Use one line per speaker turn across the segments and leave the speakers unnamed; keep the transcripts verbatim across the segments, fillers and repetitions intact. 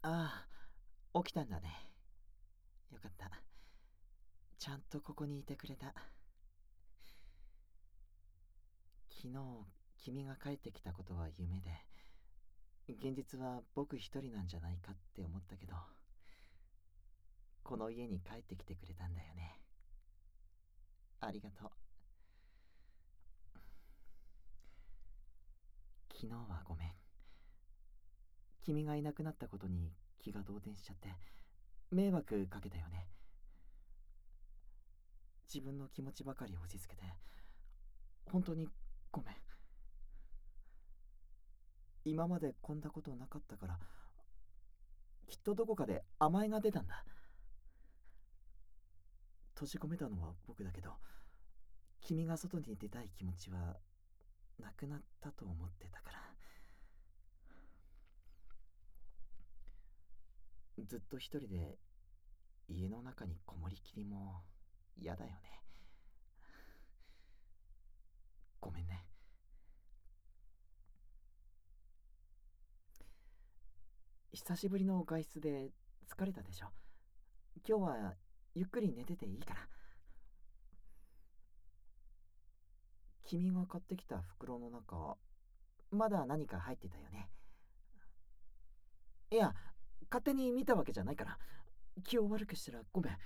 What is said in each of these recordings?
ああ、起きたんだね。よかった。ちゃんとここにいてくれた。昨日、君が帰ってきたことは夢で、現実は僕一人なんじゃないかって思ったけど、この家に帰ってきてくれたんだよね。ありがとう。昨日はごめん。君がいなくなったことに気が動転しちゃって、迷惑かけたよね。自分の気持ちばかり押し付けて、本当にごめん。今までこんなことなかったから、きっとどこかで甘えが出たんだ。閉じ込めたのは僕だけど、君が外に出たい気持ちはなくなったと思ってたから。ずっと一人で家の中にこもりきりも嫌だよね。ごめんね。久しぶりの外出で疲れたでしょ。今日はゆっくり寝てていいから。君が買ってきた袋の中、まだ何か入ってたよね。いや、勝手に見たわけじゃないから、気を悪くしたらごめん。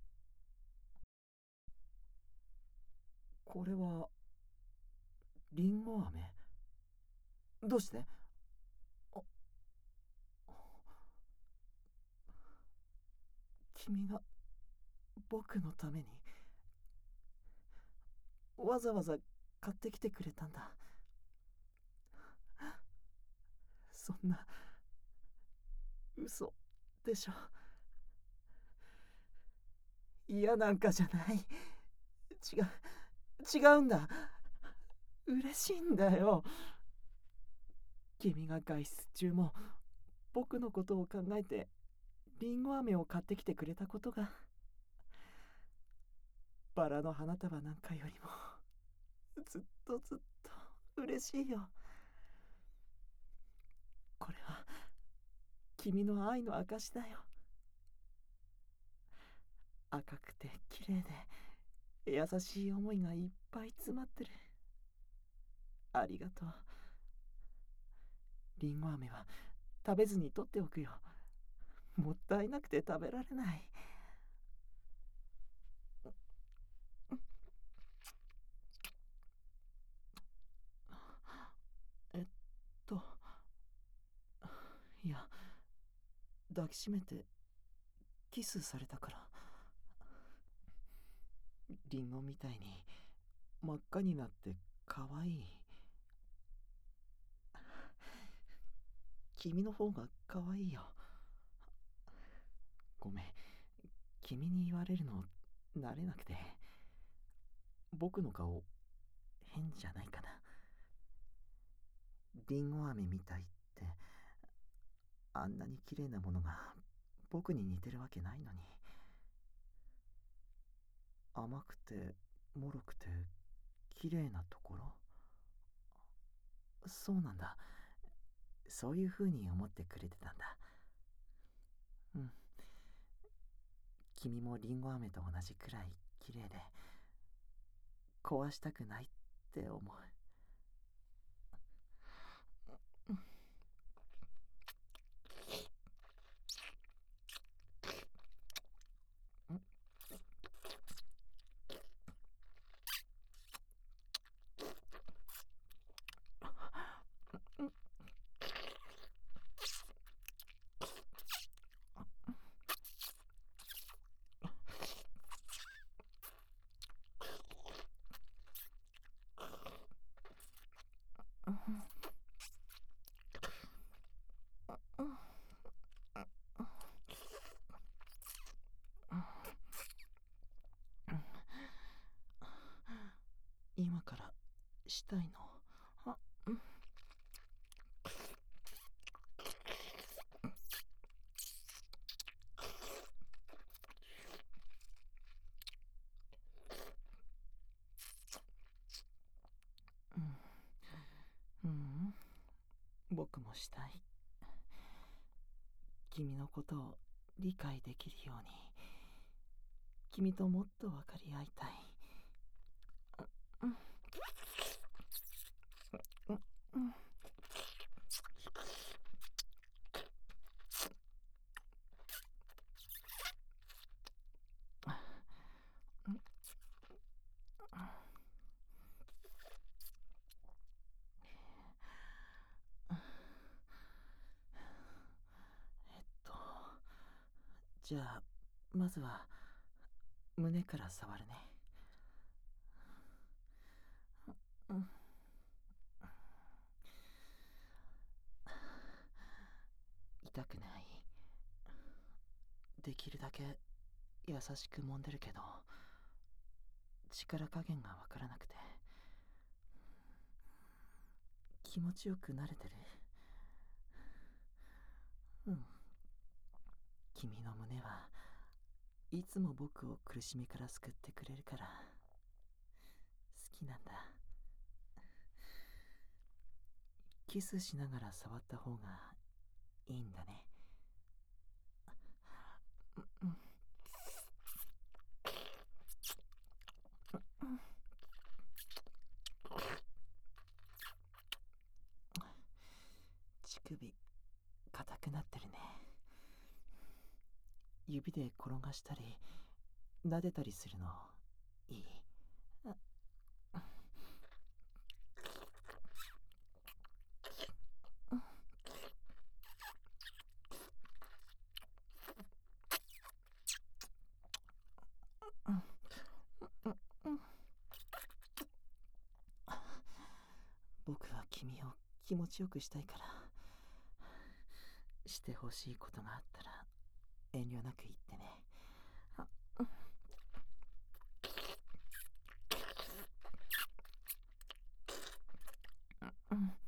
これはリンゴ飴。どうして？あ、君が僕のためにわざわざ買ってきてくれたんだ。そんな嘘でしょ。嫌なんかじゃない。違う違うんだ。嬉しいんだよ。君が外出中も僕のことを考えてリンゴ飴を買ってきてくれたことが、バラの花束なんかよりもずっとずっと嬉しいよ。これは君の愛の証だよ。赤くて綺麗で優しい思いがいっぱい詰まってる。ありがとう。リンゴ飴は食べずに取っておくよ。もったいなくて食べられない。えっといや、抱きしめてキスされたから。リンゴみたいに真っ赤になって可愛い。君の方が可愛いよ。ごめん、君に言われるの慣れなくて。僕の顔変じゃないかな。リンゴ飴みたいって、あんなに綺麗なものが僕に似てるわけないのに。甘くてもろくて綺麗なところ。そうなんだ。そういう風に思ってくれてたんだ。うん。君もリンゴ飴と同じくらい綺麗で、壊したくないって思う。今からしたいの。あ、うん、うん、僕もしたい。 君のことを理解できるように、君ともっと分かり合いたい。うんうんうんえっとじゃあまずは胸から触るね。うん痛くない。できるだけ優しく揉んでるけど力加減がわからなくて。気持ちよく慣れてる。うん。君の胸はいつも僕を苦しみから救ってくれるから好きなんだ。キスしながら触った方がいいんだね。うん乳首硬くなってるね。指で転がしたり撫でたりするのいい？僕は君を気持ちよくしたいから、してほしいことがあったら遠慮なく言ってね。うん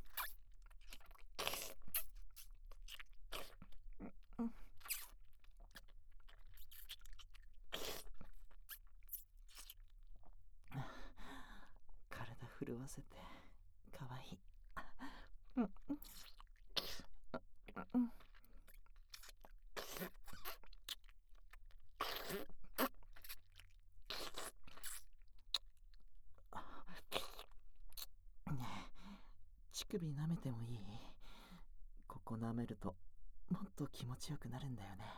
うん体震わせてかわいい。うんうんねえ、乳首舐めてもいい？ここ舐めるともっと気持ちよくなるんだよね。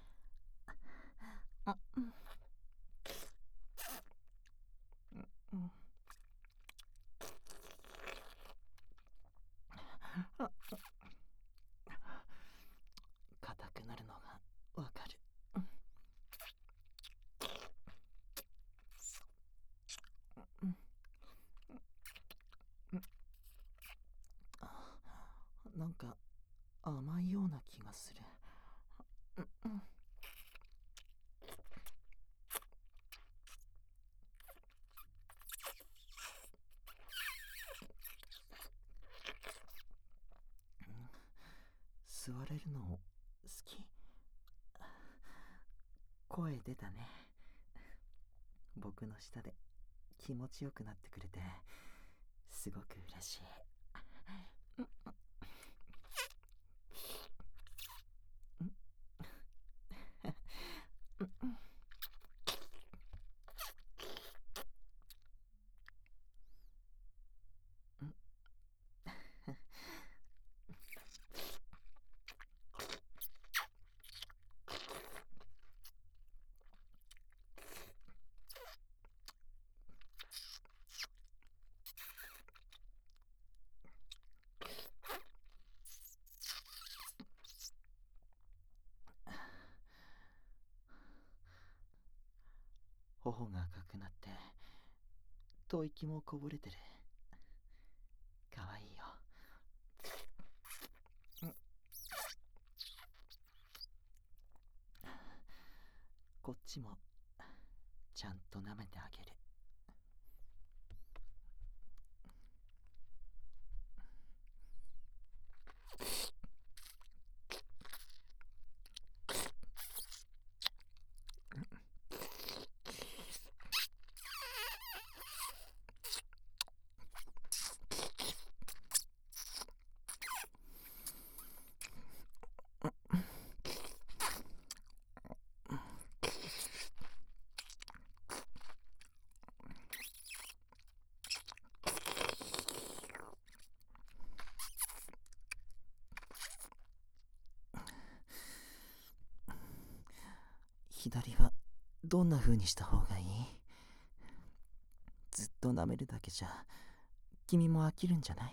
あうんうんあ硬くなるのがわかる。うんうんなんか甘いような気がする。うん座れるの好き？声出たね。僕の下で気持ちよくなってくれてすごく嬉しい。頬が赤くなって吐息もこぼれてる。かわいいよ。こっちもちゃんと舐めてあげる。 左はどんな風にした方がいい？ずっと舐めるだけじゃ君も飽きるんじゃない？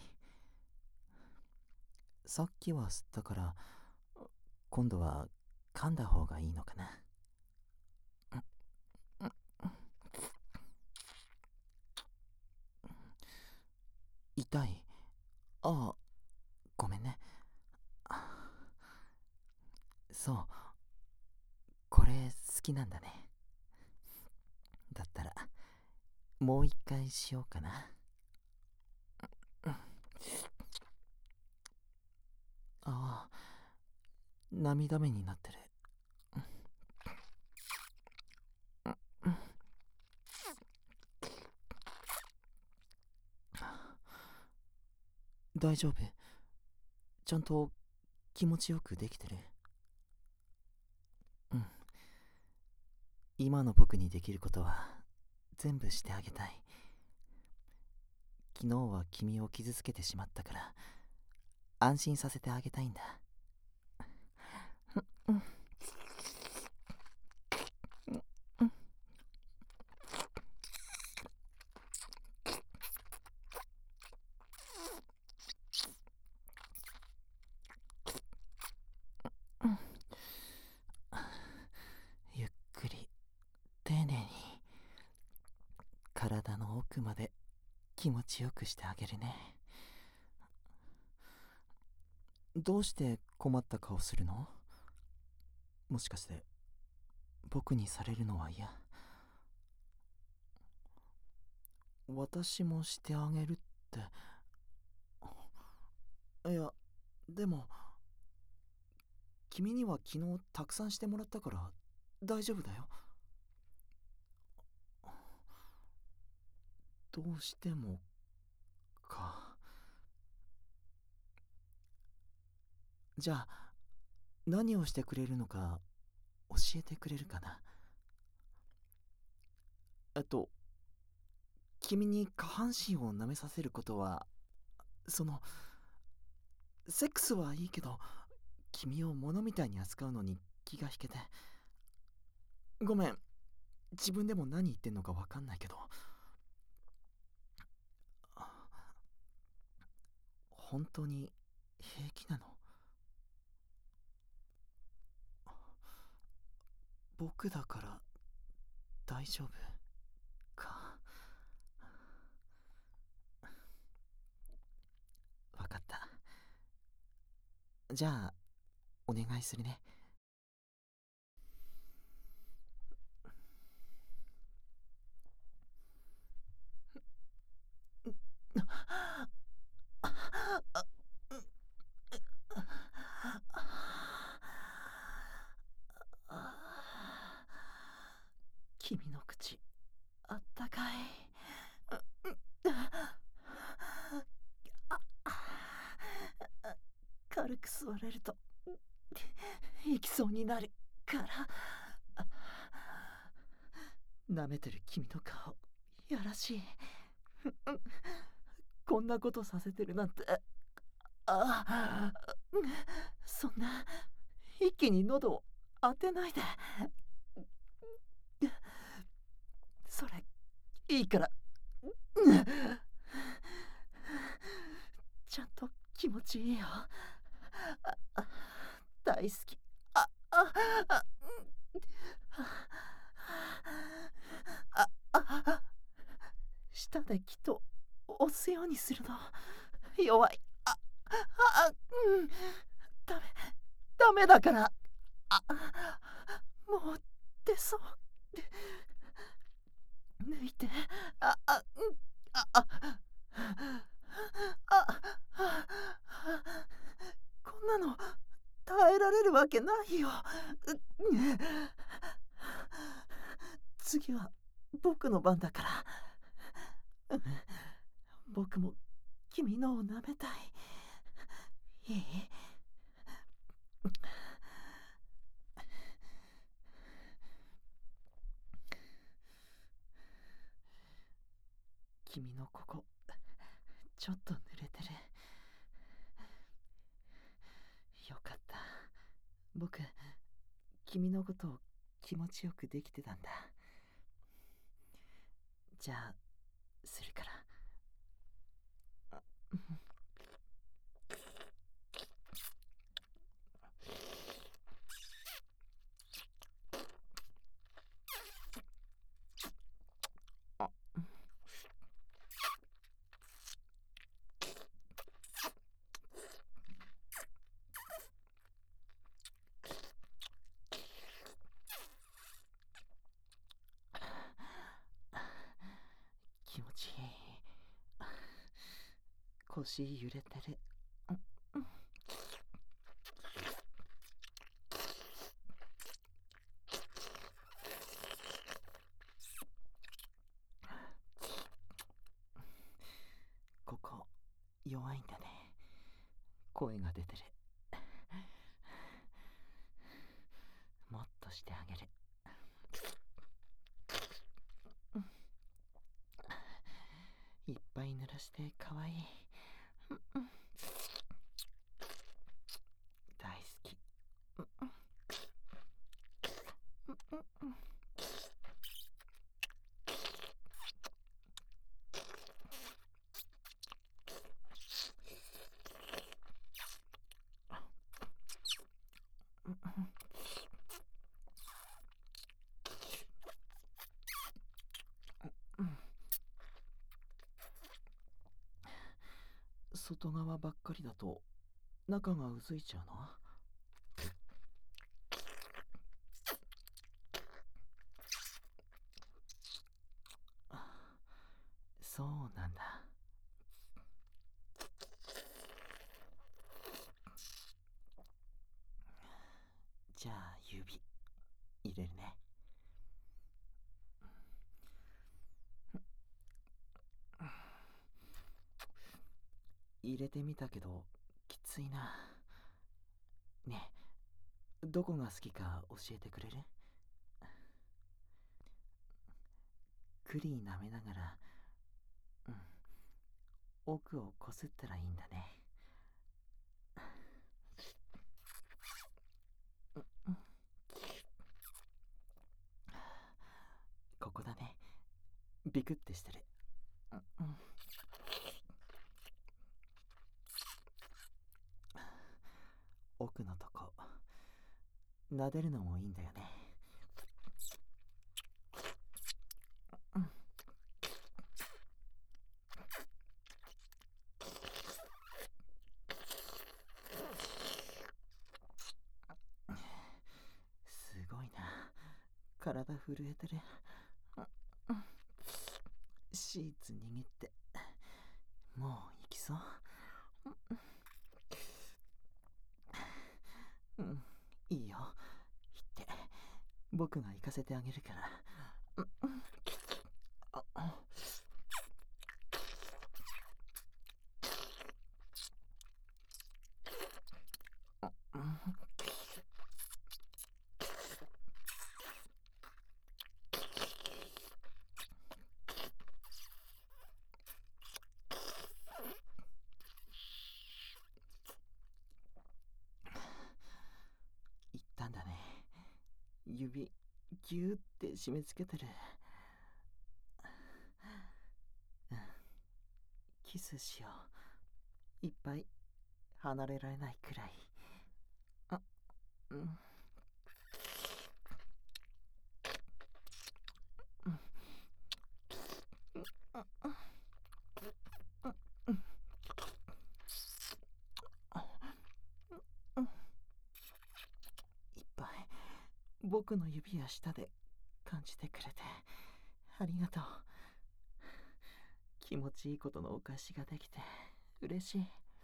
さっきは吸ったから今度は噛んだ方がいいのかな。痛い？ああ、ごめんね。そう、これ好きなんだね。だったらもう一回しようかな。ああ、涙目になってる。大丈夫？ちゃんと気持ちよくできてる？うん。今の僕にできることは全部してあげたい。昨日は君を傷つけてしまったから安心させてあげたいんだ。ゆっくり丁寧に体の奥まで気持ちよくしてあげるね。どうして困った顔するの？もしかして僕にされるのは嫌？私もしてあげるって。いや、でも君には昨日たくさんしてもらったから大丈夫だよ。どうしてもか。じゃあ何をしてくれるのか教えてくれるかな。えっと君に下半身を舐めさせることは、そのセックスはいいけど君を物みたいに扱うのに気が引けて。ごめん、自分でも何言ってんのか分かんないけど、本当に平気なの？僕だから大丈夫か。分かった。じゃあお願いするね。君の口あったかい。軽く吸われると行きそうになるから舐めてる君の顔やらしい。こんなことさせてるなんて。あ、そんな一気に喉を当てないで。それいいからちゃんと気持ちいいよ。大好き。あああああ舌できっと押すようにするの弱い。ああうんダメダメだから。あもう出そう。抜いて。ああうんああああこんなの耐えられるわけないよ。次は僕の番だから。僕も君のを舐めたい。いい？君のここちょっと濡れてる。よかった。僕君のことを気持ちよくできてたんだ。じゃあするから。気持ちいい。腰揺れてる。ここ弱いんだね。声が出てる。もっとしてあげる。いっぱい濡らしてかわいい。大好き。外側ばっかりだと中がうずいちゃうの？そうなんだ。じゃあ指入れるね。入れてみたけどきついな。ねえ、どこが好きか教えてくれる？クリー舐めながら、うん、奥をこすったらいいんだね。ここだね。ビクってしてる。うん、奥のとこ撫でるのもいいんだよね。すごいな。体震えてる。シーツ握ってもう行きそう。うん、いいよ。行って僕が行かせてあげるから。行ったんだね。指ギューって締め付けてる。うん、キスしよう。いっぱい離れられないくらい。あ、うん。いっぱい僕の指や舌で感じてくれてありがとう。気持ちいいことのお返しができて嬉しい。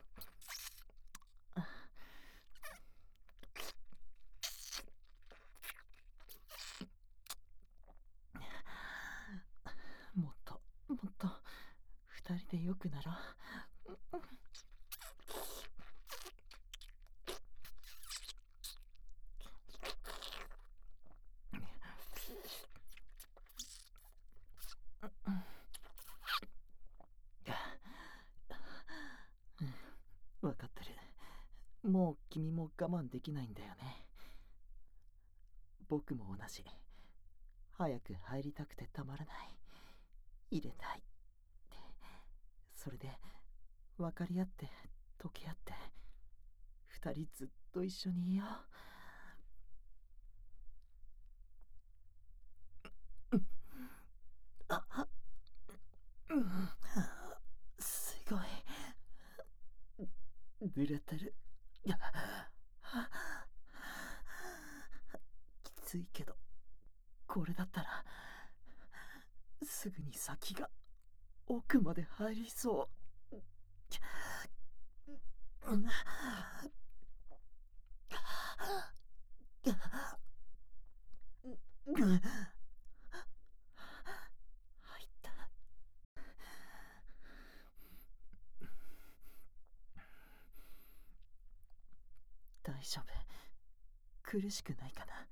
もっともっと二人でよくなろう。分かってる。もう君も我慢できないんだよね。 僕も同じ。早く入りたくてたまらない。入れたい。それで分かり合って溶け合って二人ずっと一緒にいよう。あ、うん、すごい濡れてる。きついけどこれだったらすぐに先が奥まで入りそう。うん、入った。大丈夫、苦しくないかな。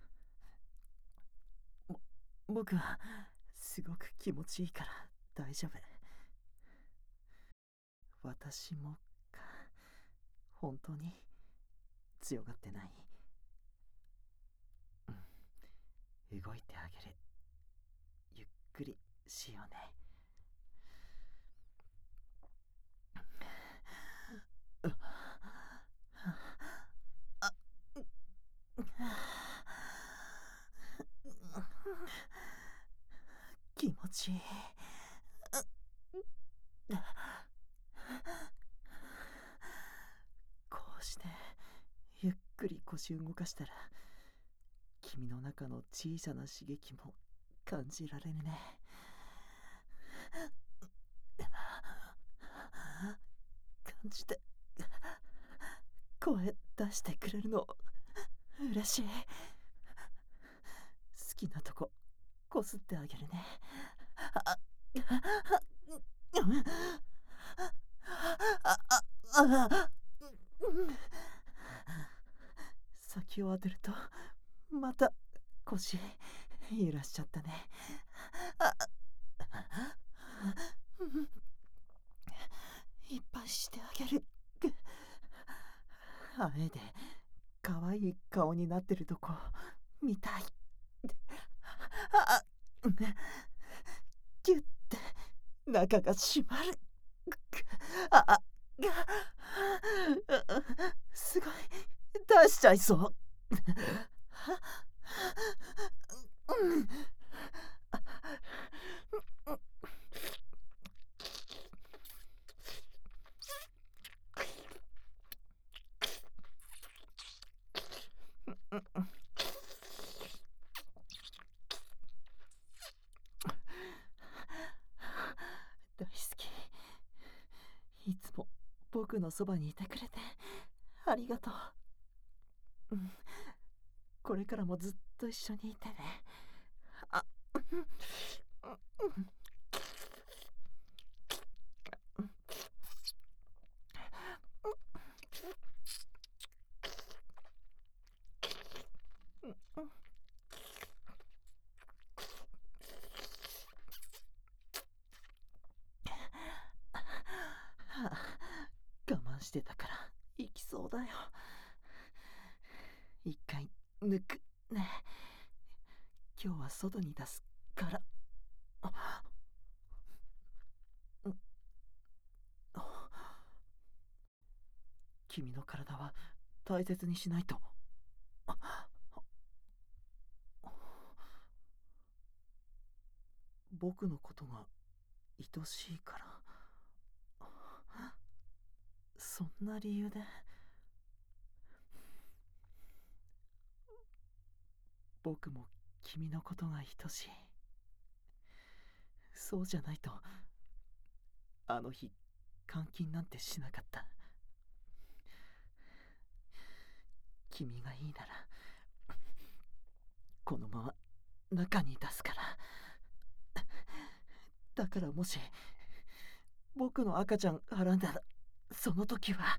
ぼ僕はすごく気持ちいいから大丈夫。私もか、本当に強がってない。うん、動いてあげる。ゆっくりしようね。気持ちいい。こうしてゆっくり腰動かしたら君の中の小さな刺激も感じられるね。感じて声出してくれるの嬉しい。好きなとここすってあげるね。あ先を当てるとまた腰揺らしちゃったね。いっぱいしてあげる。あえて可愛い顔になってるとこ見たい。あギュッて中が締まる。ああすごい出しちゃいそう。大好き。いつも僕のそばにいてくれてありがとう。うん、これからもずっと一緒にいてね。あ我慢してたから行きそうだよ。一回抜くね。今日は外に出すから。君の体は大切にしないと。僕のことが愛しいから、そんな理由で。僕も君のことが愛しい。そうじゃないとあの日監禁なんてしなかった。君がいいならこのまま中に出すから。だからもし僕の赤ちゃんはらんだらその時は、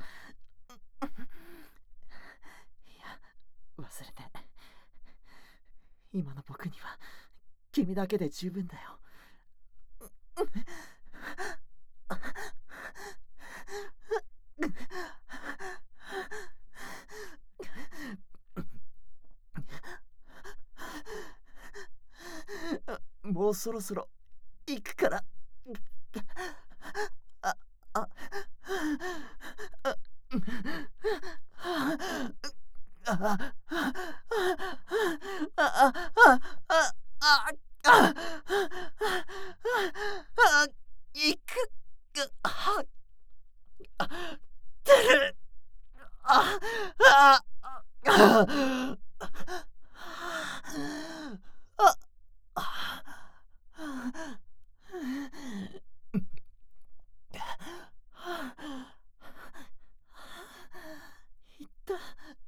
いや忘れて、今の僕には君だけで十分だよ。 もうそろそろ行くから。あ、あ、あ、あ、あ、あ、あ、あ、あ、あ、あ、あ、行く、は、あ、てる、あ、あ、あ、あ、あ、いった。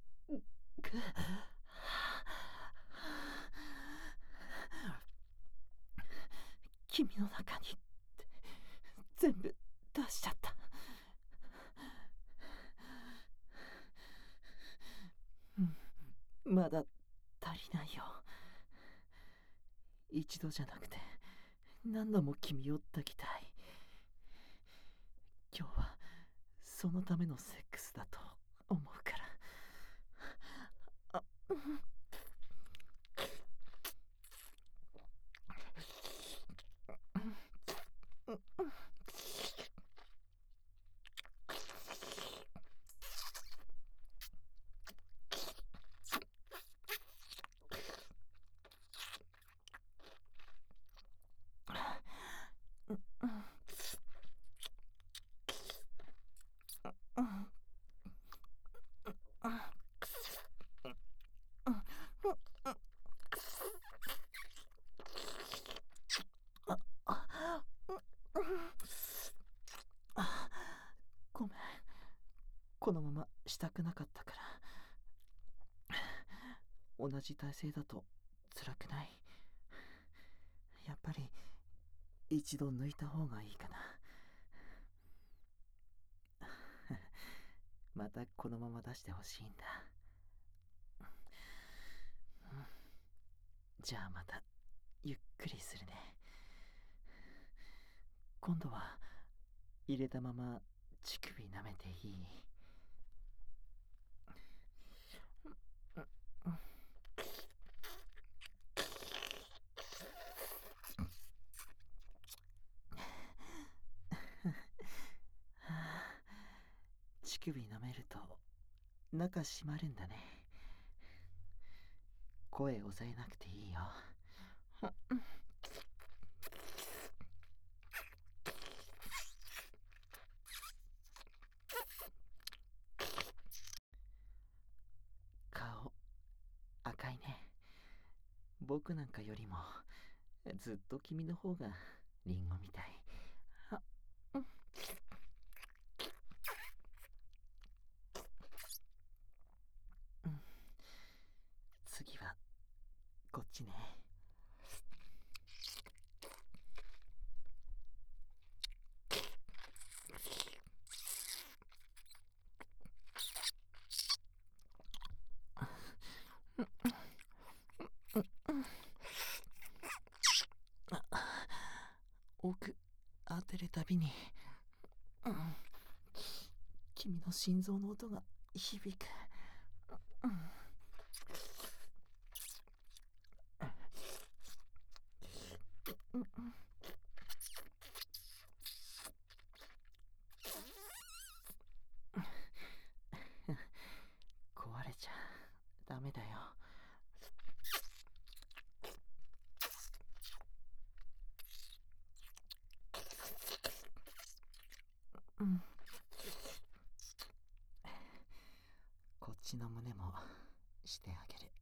君の中に全部出しちゃった。うん、まだ足りないよ。一度じゃなくて何度も君を抱きたい。今日はそのためのセックスだと思うから。あ、ごめん、このまましたくなかったから。同じ体勢だと辛くない？やっぱり一度抜いた方がいいかな。またこのまま出してほしいんだ。じゃあまたゆっくりするね。今度は入れたまま乳首舐めていい？乳首舐めると中締まるんだね。声抑えなくていいよ。顔赤いね。僕なんかよりもずっと君の方がリンゴみたい。あ、うん、うん、次はこっちね。奥当てるたびに、うん、君の心臓の音が響く。うん、うん、壊れちゃダメだよ。うん、こっちの胸もしてあげる。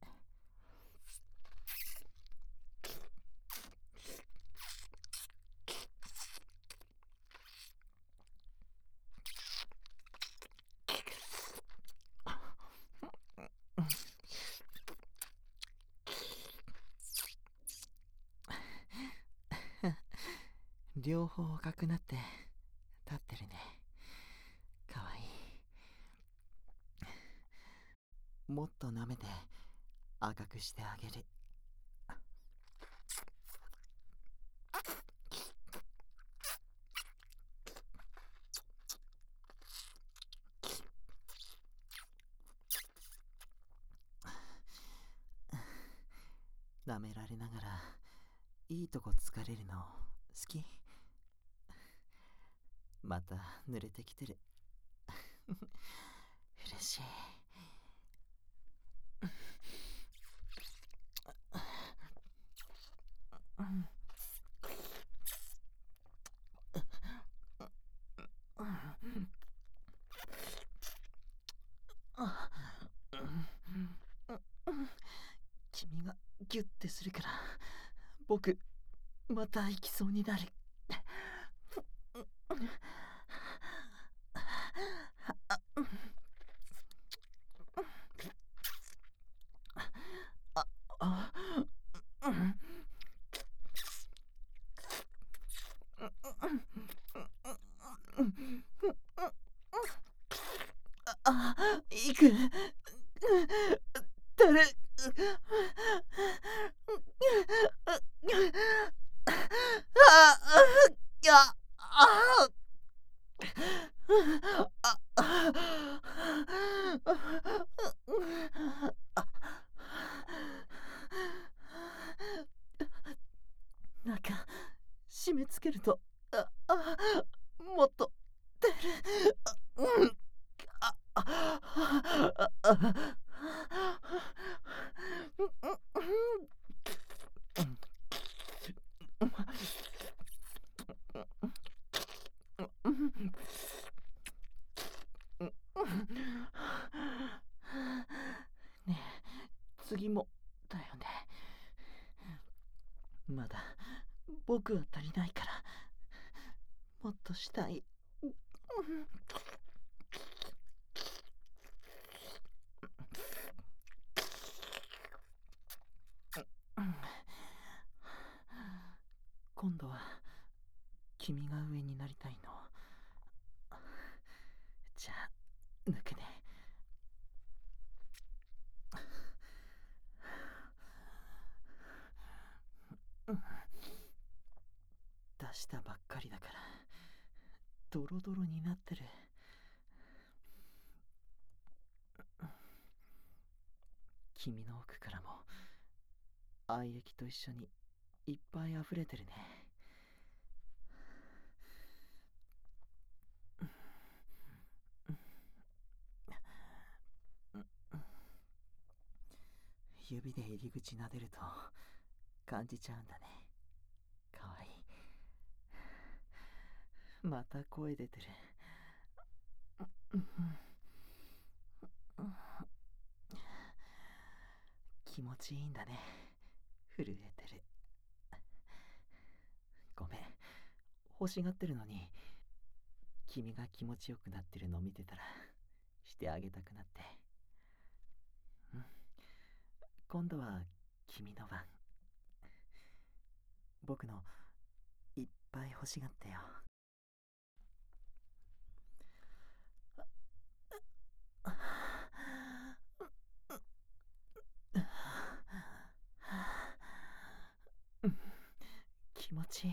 両方赤くなって立ってるね。かわいい。もっと舐めて赤くしてあげる。舐められながらいいとこ疲れるの好き？また濡れてきてる。嬉しい。君がギュッてするから僕また行きそうになる。ああ、行く。だる。ああ、いや、あなんか締め付けると、ああ、もっと出る。うん。ああああねえ、次もだよね。まだ僕は足りないからもっとしたい。今度は君が上になりたいの。じゃあ抜くね。出したばっかりだからドロドロになってる。君の奥からも愛液と一緒にいっぱい溢れてるね。指で入り口撫でると感じちゃうんだね。かわいい。また声出てる。気持ちいいんだね。震えてる。ごめん、欲しがってるのに君が気持ちよくなってるのを見てたらしてあげたくなって。うん、今度は君の番。僕のいっぱい欲しがってよ。気持ちいい。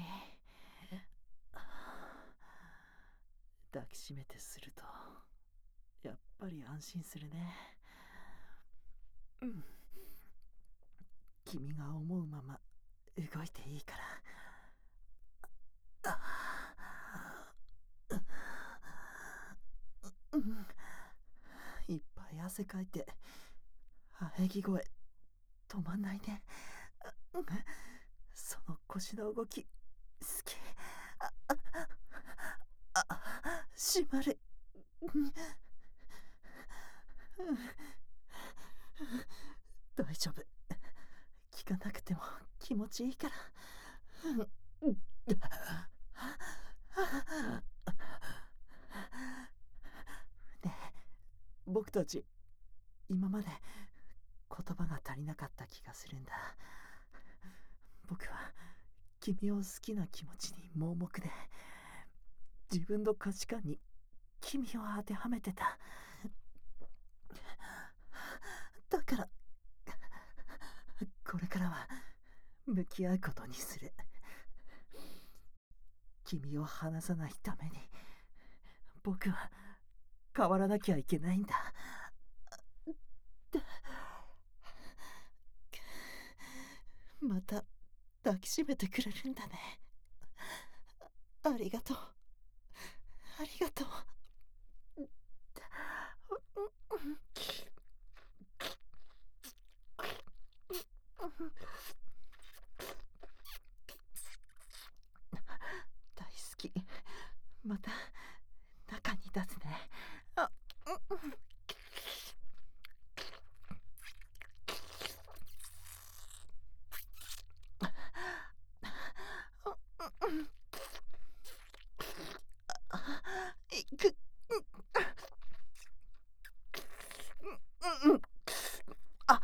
抱きしめてするとやっぱり安心するね。うん、君が思うまま動いていいから。あうん、いっぱい汗かいて喘ぎ声止まんないね。うん、その腰の動き好き。あああ締まる。うん大丈夫。聞かなくても気持ちいいから。うん、ねえ、僕たち今まで言葉が足りなかった気がするんだ。僕は君を好きな気持ちに盲目で自分の価値観に君を当てはめてた。だからこれからは向き合うことにする。君を離さないために僕は変わらなきゃいけないんだ。また抱きしめてくれるんだね。ありがとう。ありがとう。大好き。また中に出すね。あ、いく。あ、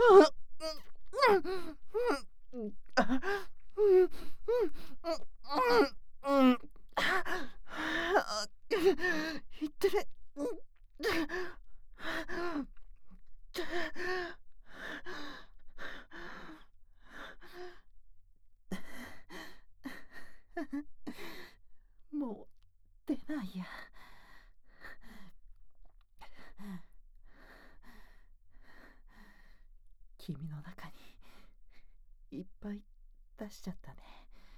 言ってる。もう出ないや。君の中にいっぱい出しちゃったね。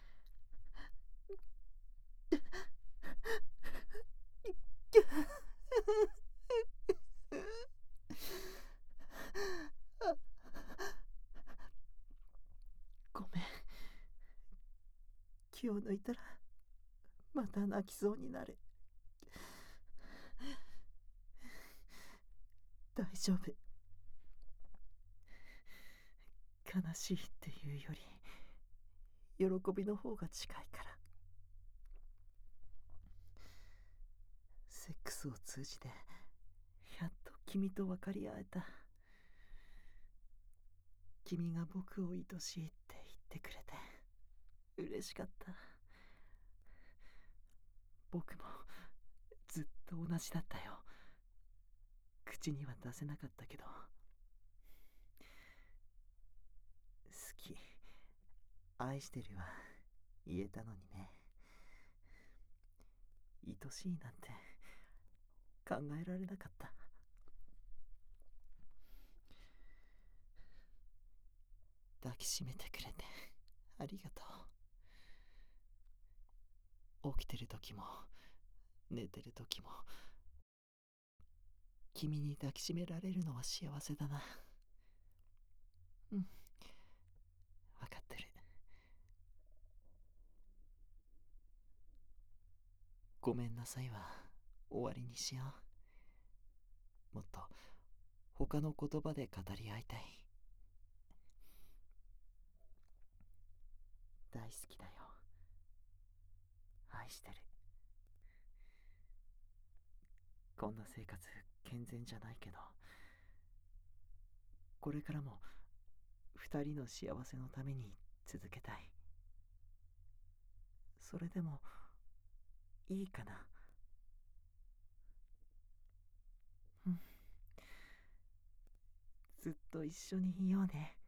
ごめん。気を抜いたらまた泣きそうになる。大丈夫。悲しいっていうより喜びの方が近いから。セックスを通じてやっと君と分かり合えた。君が僕を愛しいって言ってくれて嬉しかった。僕もずっと同じだったよ。口には出せなかったけど、好き、愛してるは言えたのにね。愛しいなんて考えられなかった。抱きしめてくれてありがとう。起きてる時も寝てる時も君に抱きしめられるのは幸せだな。うん、分かってる。ごめんなさいは終わりにしよう。もっと他の言葉で語り合いたい。大好きだよ。愛してる。こんな生活健全じゃないけど、これからも二人の幸せのために続けたい。それでもいいかな。うん、ずっと一緒にいようね。